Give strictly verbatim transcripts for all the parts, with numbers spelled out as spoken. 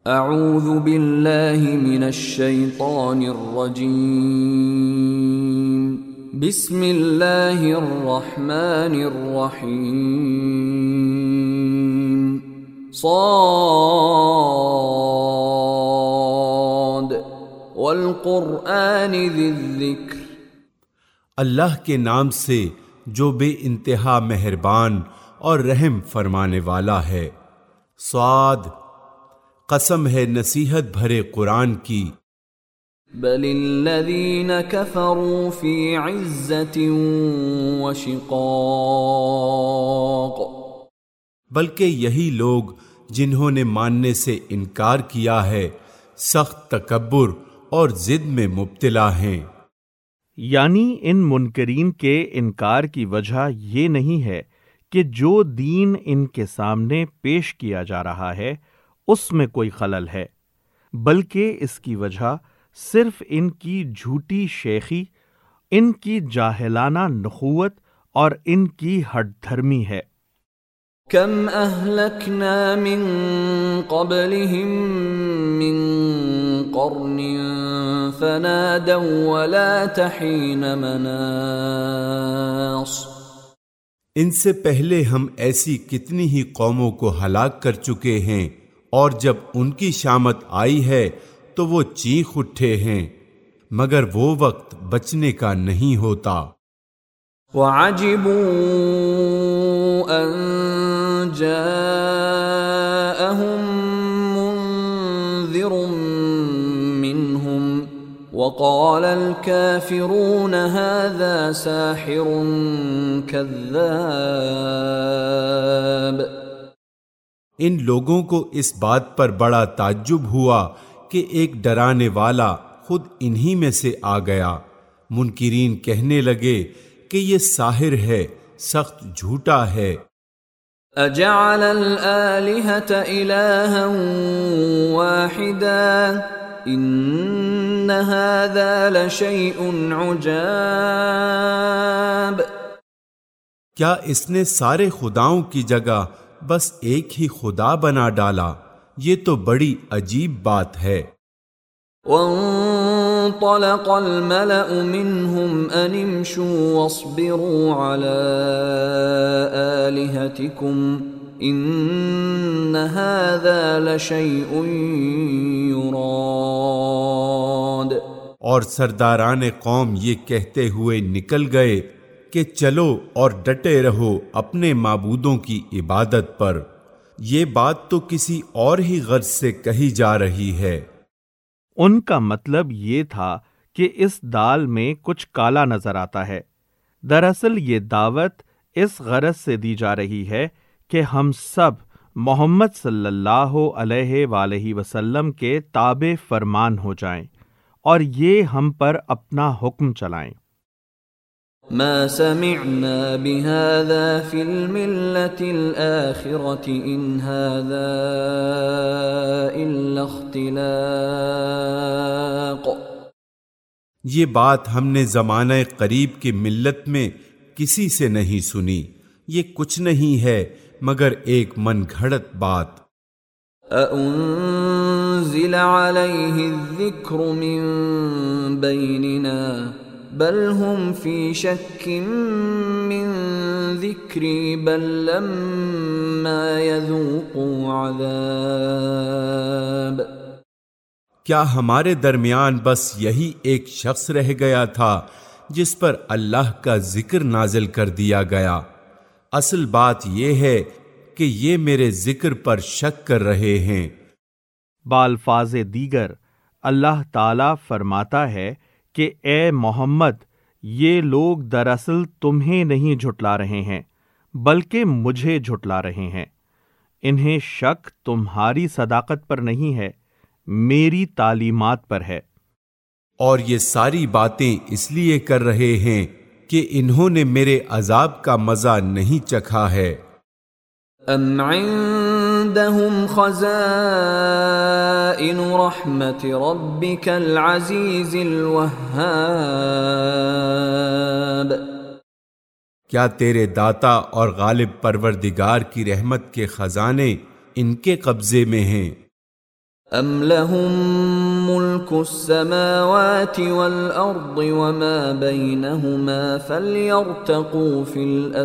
اعوذ باللہ من الشیطان الرجیم بسم اللہ الرحمن الرحیم صاد والقرآن ذی الذکر، اللہ کے نام سے جو بے انتہا مہربان اور رحم فرمانے والا ہے۔ صاد، قسم ہے نصیحت بھرے قرآن کی۔ بل الذین کفروا فی عزت وشقاق، بلکہ یہی لوگ جنہوں نے ماننے سے انکار کیا ہے سخت تکبر اور ضد میں مبتلا ہیں۔ یعنی ان منکرین کے انکار کی وجہ یہ نہیں ہے کہ جو دین ان کے سامنے پیش کیا جا رہا ہے اس میں کوئی خلل ہے، بلکہ اس کی وجہ صرف ان کی جھوٹی شیخی، ان کی جاہلانہ نخوت اور ان کی ہٹ دھرمی ہے۔ کم اہلکنا من قبلہم من قرن فنادوا ولا تحین مناص، ان سے پہلے ہم ایسی کتنی ہی قوموں کو ہلاک کر چکے ہیں، اور جب ان کی شامت آئی ہے تو وہ چیخ اٹھے ہیں، مگر وہ وقت بچنے کا نہیں ہوتا۔ وَعَجِبُوا أَن جَاءَهُم مُّنذِرٌ مِّنْهُمْ وَقَالَ الْكَافِرُونَ هَذَا سَاحِرٌ كَذَّابٌ، ان لوگوں کو اس بات پر بڑا تعجب ہوا کہ ایک ڈرانے والا خود انہی میں سے آ گیا۔ منکرین کہنے لگے کہ یہ ساحر ہے، سخت جھوٹا ہے۔ اجعل الآلہۃ الہا واحدا ان ھذا لشیء عجاب، کیا اس نے سارے خداؤں کی جگہ بس ایک ہی خدا بنا ڈالا؟ یہ تو بڑی عجیب بات ہے۔ وانطلق الملأ منهم ان امشوا واصبروا على آلهتكم ان هذا لشيء يراد، اور سرداران قوم یہ کہتے ہوئے نکل گئے کہ چلو اور ڈٹے رہو اپنے معبودوں کی عبادت پر، یہ بات تو کسی اور ہی غرض سے کہی جا رہی ہے۔ ان کا مطلب یہ تھا کہ اس دال میں کچھ کالا نظر آتا ہے۔ دراصل یہ دعوت اس غرض سے دی جا رہی ہے کہ ہم سب محمد صلی اللہ علیہ وآلہ وسلم کے تابع فرمان ہو جائیں اور یہ ہم پر اپنا حکم چلائیں۔ ما سمعنا بهذا في الملة الآخرة إن هذا إلا اختلاق، یہ بات ہم نے زمانہ قریب کی ملت میں کسی سے نہیں سنی، یہ کچھ نہیں ہے مگر ایک من گھڑت بات۔ أأنزل عليه الذكر من بيننا بل هم في شك من ذكري بل لما يذوقوا عذاب، کیا ہمارے درمیان بس یہی ایک شخص رہ گیا تھا جس پر اللہ کا ذکر نازل کر دیا گیا؟ اصل بات یہ ہے کہ یہ میرے ذکر پر شک کر رہے ہیں۔ بالفاظ دیگر اللہ تعالیٰ فرماتا ہے کہ اے محمد، یہ لوگ دراصل تمہیں نہیں جھٹلا رہے ہیں بلکہ مجھے جھٹلا رہے ہیں۔ انہیں شک تمہاری صداقت پر نہیں ہے، میری تعلیمات پر ہے۔ اور یہ ساری باتیں اس لیے کر رہے ہیں کہ انہوں نے میرے عذاب کا مزہ نہیں چکھا ہے۔ ام عندهم خزائن رحمت ربک العزیز الوہاب، کیا تیرے داتا اور غالب پروردگار کی رحمت کے خزانے ان کے قبضے میں ہیں؟ ام لهم ملك السماوات والارض وما بينهما فليرتقوا في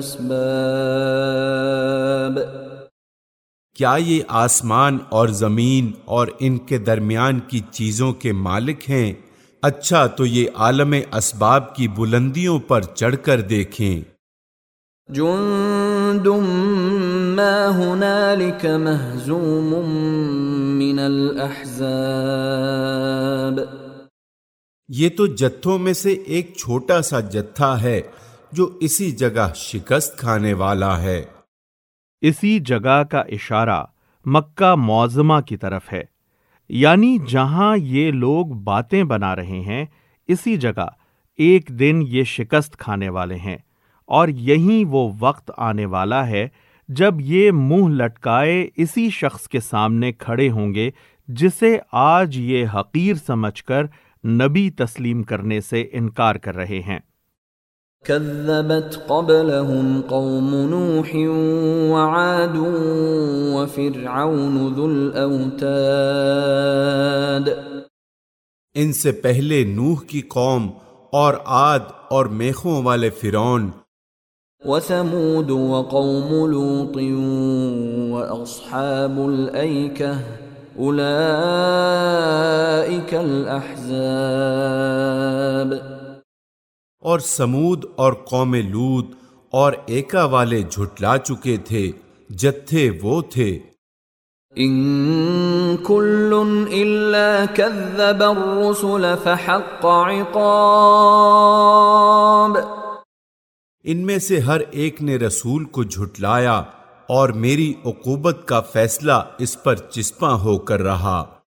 الاسباب کیا یہ آسمان اور زمین اور ان کے درمیان کی چیزوں کے مالک ہیں؟ اچھا تو یہ عالم اسباب کی بلندیوں پر چڑھ کر دیکھیں۔ جند ما هنالك مهزوم من الاحزاب، یہ تو جتھوں میں سے ایک چھوٹا سا جتھا ہے جو اسی جگہ شکست کھانے والا ہے۔ اسی جگہ کا اشارہ مکہ معظمہ کی طرف ہے، یعنی جہاں یہ لوگ باتیں بنا رہے ہیں اسی جگہ ایک دن یہ شکست کھانے والے ہیں، اور یہیں وہ وقت آنے والا ہے جب یہ منہ لٹکائے اسی شخص کے سامنے کھڑے ہوں گے جسے آج یہ حقیر سمجھ کر نبی تسلیم کرنے سے انکار کر رہے ہیں۔ كذبت قبلهم قوم نوح وعاد وفرعون ذو الأوتاد، ان سے پہلے نوح کی قوم اور عاد اور میخوں والے فرعون، وثمود وقوم لوط واصحاب الایکہ اولئک الاحزاب، اور سمود اور قوم لوط اور ایکا والے جھٹلا چکے تھے، جتھے وہ تھے۔ ان کل الا کذب الرسل فحق عقاب، ان میں سے ہر ایک نے رسول کو جھٹلایا اور میری عقوبت کا فیصلہ اس پر چسپاں ہو کر رہا۔